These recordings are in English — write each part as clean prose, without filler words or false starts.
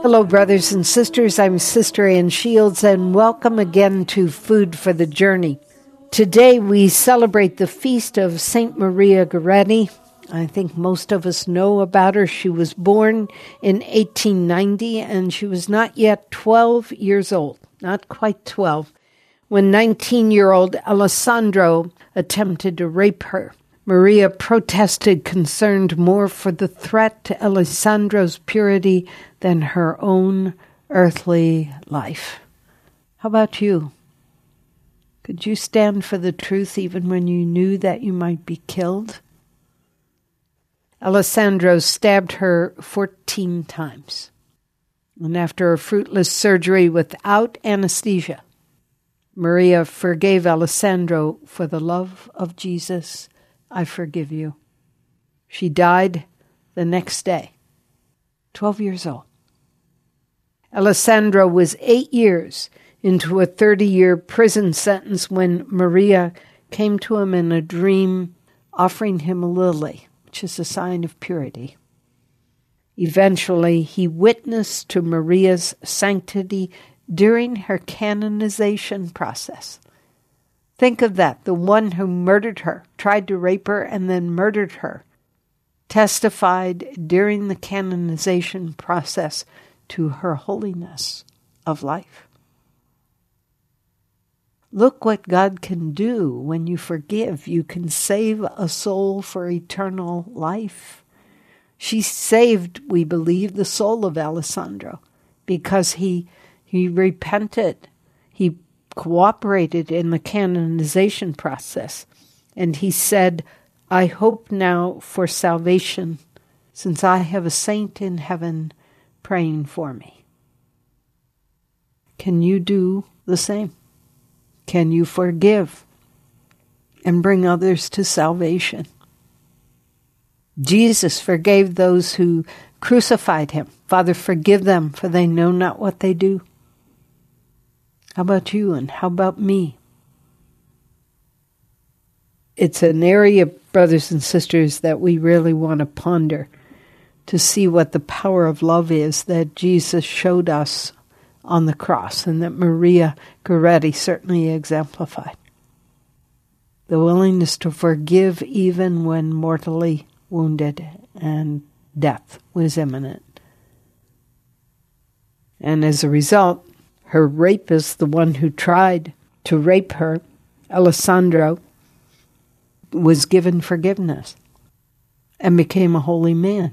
Hello, brothers and sisters. I'm Sister Ann Shields, and welcome again to Food for the Journey. Today we celebrate the feast of Saint Maria Goretti. I think most of us know about her. She was born in 1890, and she was not yet 12 years old, not quite 12, when 19-year-old Alessandro attempted to rape her. Maria protested, concerned more for the threat to Alessandro's purity than her own earthly life. How about you? Could you stand for the truth even when you knew that you might be killed? Alessandro stabbed her 14 times. And after a fruitless surgery without anesthesia, Maria forgave Alessandro. For the love of Jesus, I forgive you. She died the next day, 12 years old. Alessandro was 8 years into a 30-year prison sentence when Maria came to him in a dream, offering him a lily, which is a sign of purity. Eventually, he witnessed to Maria's sanctity during her canonization process. Think of that. The one who murdered her, tried to rape her, and then murdered her, testified during the canonization process to her holiness of life. Look what God can do when you forgive. You can save a soul for eternal life. She saved, we believe, the soul of Alessandro because he repented. He cooperated in the canonization process. And he said, I hope now for salvation, since I have a saint in heaven praying for me. Can you do the same? Can you forgive and bring others to salvation? Jesus forgave those who crucified him. Father, forgive them, for they know not what they do. How about you, and how about me? It's an area, brothers and sisters, that we really want to ponder to see what the power of love is that Jesus showed us on the cross and that Maria Goretti certainly exemplified. The willingness to forgive even when mortally wounded and death was imminent. And as a result, her rapist, the one who tried to rape her, Alessandro, was given forgiveness and became a holy man.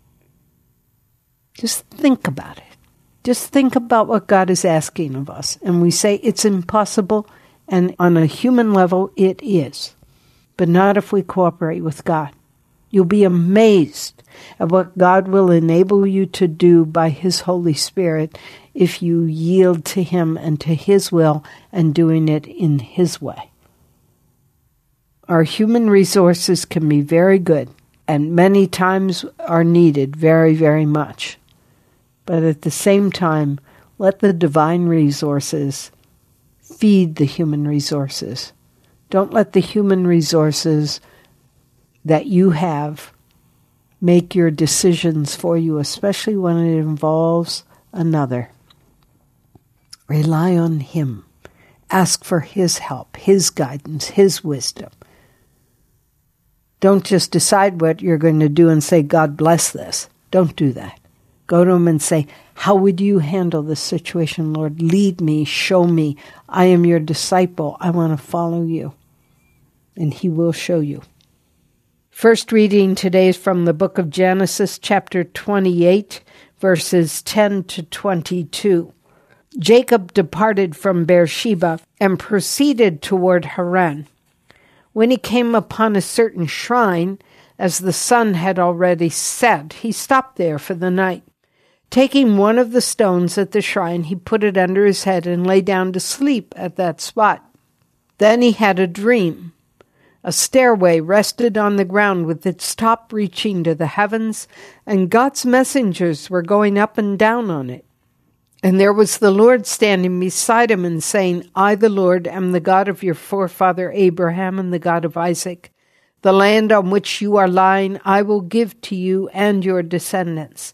Just think about it. Just think about what God is asking of us. And we say it's impossible, and on a human level it is. But not if we cooperate with God. You'll be amazed at what God will enable you to do by His Holy Spirit if you yield to Him and to His will and doing it in His way. Our human resources can be very good and many times are needed very, very much. But at the same time, let the divine resources feed the human resources. Don't let the human resources that you have make your decisions for you, especially when it involves another. Rely on Him. Ask for His help, His guidance, His wisdom. Don't just decide what you're going to do and say, God bless this. Don't do that. Go to Him and say, how would you handle this situation, Lord? Lead me, show me. I am your disciple. I want to follow you. And He will show you. First reading today is from the book of Genesis, chapter 28, verses 10 to 22. Jacob departed from Beersheba and proceeded toward Haran. When he came upon a certain shrine, as the sun had already set, he stopped there for the night. Taking one of the stones at the shrine, he put it under his head and lay down to sleep at that spot. Then he had a dream. A stairway rested on the ground with its top reaching to the heavens, and God's messengers were going up and down on it. And there was the Lord standing beside him and saying, I, the Lord, am the God of your forefather Abraham and the God of Isaac. The land on which you are lying I will give to you and your descendants.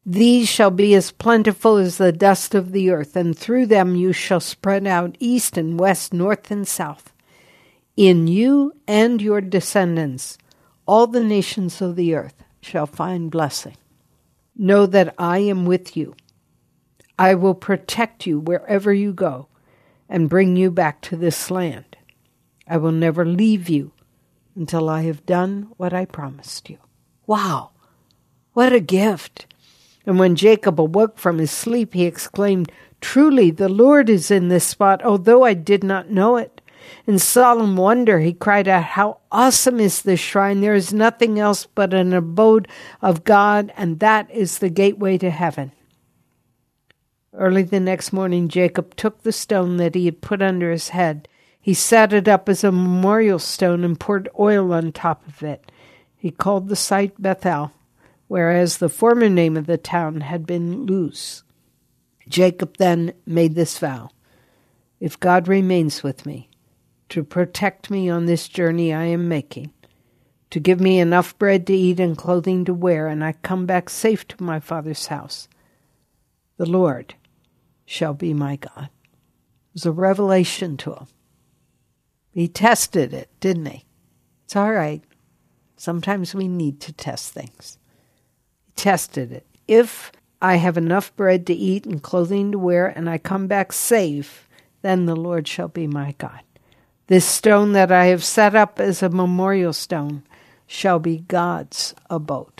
These shall be as plentiful as the dust of the earth, and through them you shall spread out east and west, north and south. In you and your descendants, all the nations of the earth shall find blessing. Know that I am with you. I will protect you wherever you go and bring you back to this land. I will never leave you until I have done what I promised you. Wow, what a gift. And when Jacob awoke from his sleep, he exclaimed, Truly, the Lord is in this spot, although I did not know it. In solemn wonder, he cried out, How awesome is this shrine! There is nothing else but an abode of God, and that is the gateway to heaven. Early the next morning, Jacob took the stone that he had put under his head. He set it up as a memorial stone and poured oil on top of it. He called the site Bethel, whereas the former name of the town had been Luz. Jacob then made this vow, If God remains with me, to protect me on this journey I am making, to give me enough bread to eat and clothing to wear, and I come back safe to my father's house, the Lord shall be my God. It was a revelation to him. He tested it, didn't he? It's all right. Sometimes we need to test things. He tested it. If I have enough bread to eat and clothing to wear, and I come back safe, then the Lord shall be my God. This stone that I have set up as a memorial stone shall be God's abode.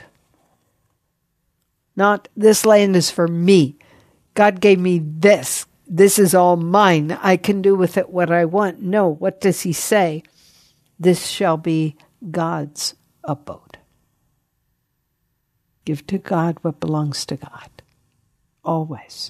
Not, this land is for me. God gave me this. This is all mine. I can do with it what I want. No, what does he say? This shall be God's abode. Give to God what belongs to God. Always.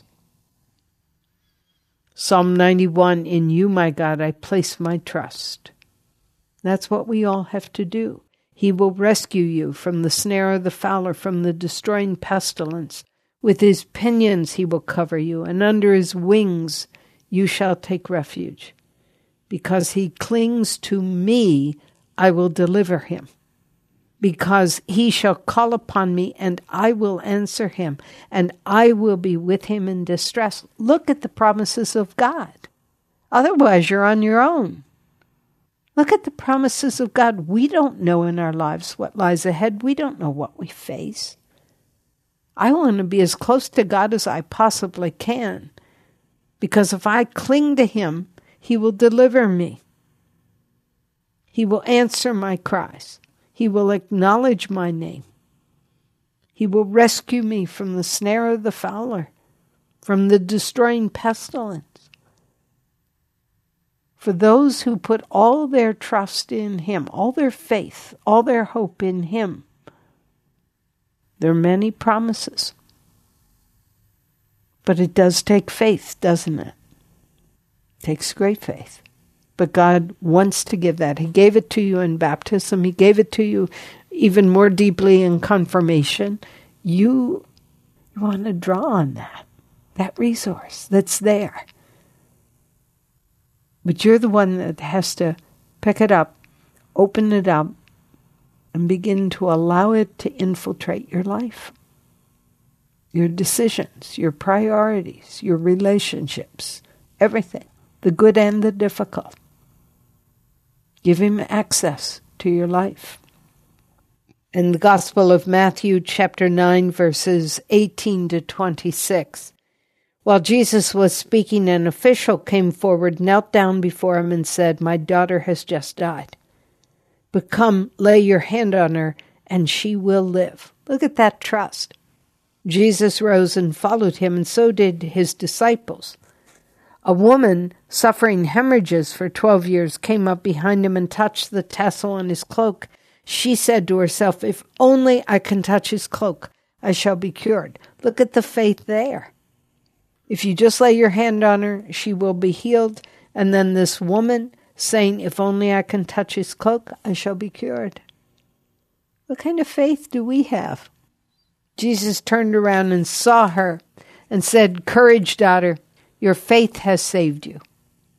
Psalm 91, In you, my God, I place my trust. That's what we all have to do. He will rescue you from the snare of the fowler, from the destroying pestilence. With his pinions he will cover you, and under his wings you shall take refuge. Because he clings to me, I will deliver him. Because he shall call upon me, and I will answer him, and I will be with him in distress. Look at the promises of God. Otherwise, you're on your own. Look at the promises of God. We don't know in our lives what lies ahead. We don't know what we face. I want to be as close to God as I possibly can, because if I cling to him, he will deliver me. He will answer my cries. He will acknowledge my name. He will rescue me from the snare of the fowler, from the destroying pestilence. For those who put all their trust in him, all their faith, all their hope in him, there are many promises. But it does take faith, doesn't it? It takes great faith. But God wants to give that. He gave it to you in baptism. He gave it to you even more deeply in confirmation. You want to draw on that resource that's there. But you're the one that has to pick it up, open it up, and begin to allow it to infiltrate your life, your decisions, your priorities, your relationships, everything, the good and the difficult. Give him access to your life. In the Gospel of Matthew, chapter 9, verses 18 to 26, while Jesus was speaking, an official came forward, knelt down before him, and said, My daughter has just died. But come, lay your hand on her, and she will live. Look at that trust. Jesus rose and followed him, and so did his disciples. A woman suffering hemorrhages for 12 years came up behind him and touched the tassel on his cloak. She said to herself, If only I can touch his cloak, I shall be cured. Look at the faith there. If you just lay your hand on her, she will be healed. And then this woman saying, If only I can touch his cloak, I shall be cured. What kind of faith do we have? Jesus turned around and saw her and said, Courage, daughter, your faith has saved you.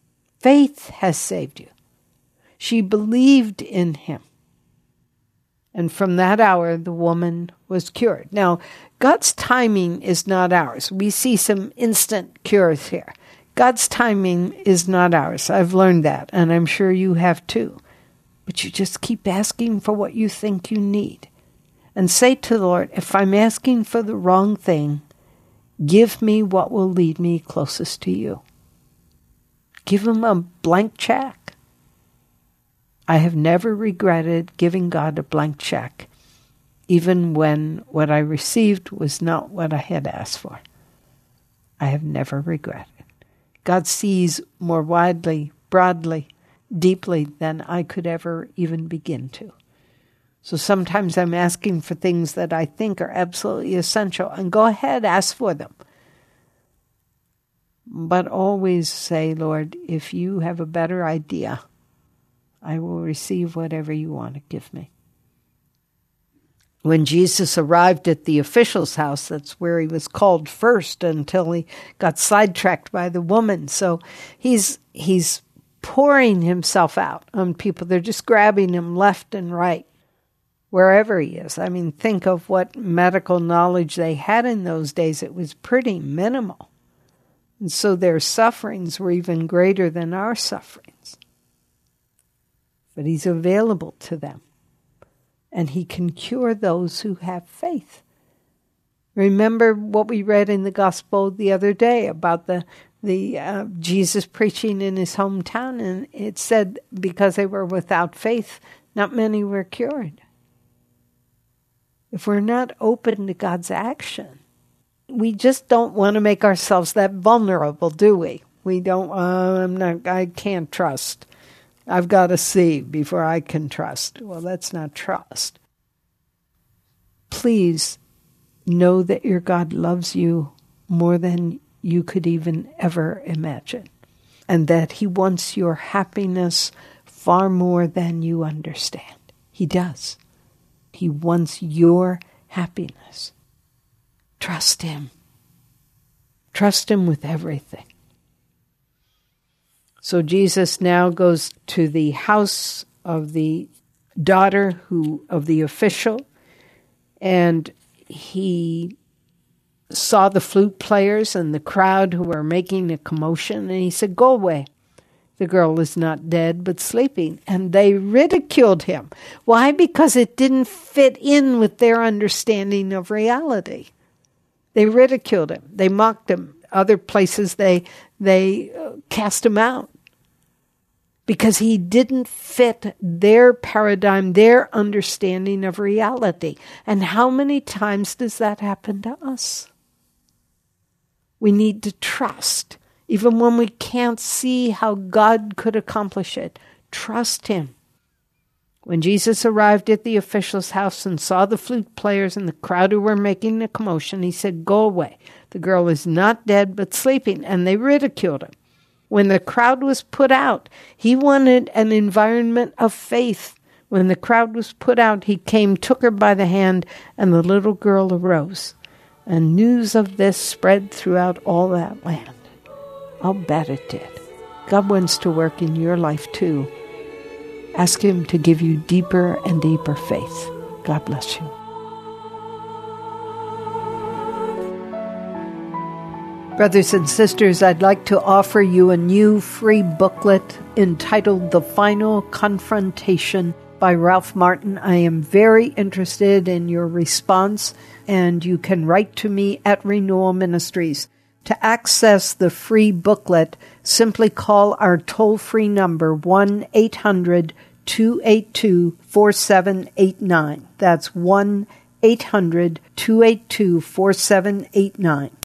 Faith has saved you. She believed in him. And from that hour, the woman was cured. Now, God's timing is not ours. We see some instant cures here. God's timing is not ours. I've learned that, and I'm sure you have too. But you just keep asking for what you think you need. And say to the Lord, if I'm asking for the wrong thing, give me what will lead me closest to you. Give him a blank check. I have never regretted giving God a blank check, even when what I received was not what I had asked for. I have never regretted. God sees more widely, broadly, deeply than I could ever even begin to. So sometimes I'm asking for things that I think are absolutely essential, and go ahead, ask for them. But always say, Lord, if you have a better idea, I will receive whatever you want to give me. When Jesus arrived at the official's house, that's where he was called first until he got sidetracked by the woman. So he's pouring himself out on people. They're just grabbing him left and right, wherever he is. I mean, think of what medical knowledge they had in those days. It was pretty minimal. And so their sufferings were even greater than our sufferings. But he's available to them. And he can cure those who have faith. Remember what we read in the gospel the other day about the Jesus preaching in his hometown, and it said because they were without faith, not many were cured. If we're not open to God's action, we just don't want to make ourselves that vulnerable, do we? We don't, I can't trust. I've got to see before I can trust. Well, that's not trust. Please know that your God loves you more than you could even ever imagine, and that he wants your happiness far more than you understand. He does. He wants your happiness. Trust him. Trust him with everything. So Jesus now goes to the house of the daughter of the official, and he saw the flute players and the crowd who were making a commotion, and he said, "Go away. The girl is not dead, but sleeping." And they ridiculed him. Why? Because it didn't fit in with their understanding of reality. They ridiculed him. They mocked him. Other places they cast him out because he didn't fit their paradigm, their understanding of reality. And how many times does that happen to us? We need to trust, even when we can't see how God could accomplish it. Trust him. When Jesus arrived at the official's house and saw the flute players and the crowd who were making a commotion, he said, "Go away. The girl is not dead, but sleeping." And they ridiculed him. When the crowd was put out, he wanted an environment of faith. When the crowd was put out, he came, took her by the hand, and the little girl arose. And news of this spread throughout all that land. I'll bet it did. God wants to work in your life too. Ask him to give you deeper and deeper faith. God bless you. Brothers and sisters, I'd like to offer you a new free booklet entitled The Final Confrontation by Ralph Martin. I am very interested in your response, and you can write to me at Renewal Ministries. To access the free booklet, simply call our toll-free number 1-800-282-4789. That's 1-800-282-4789.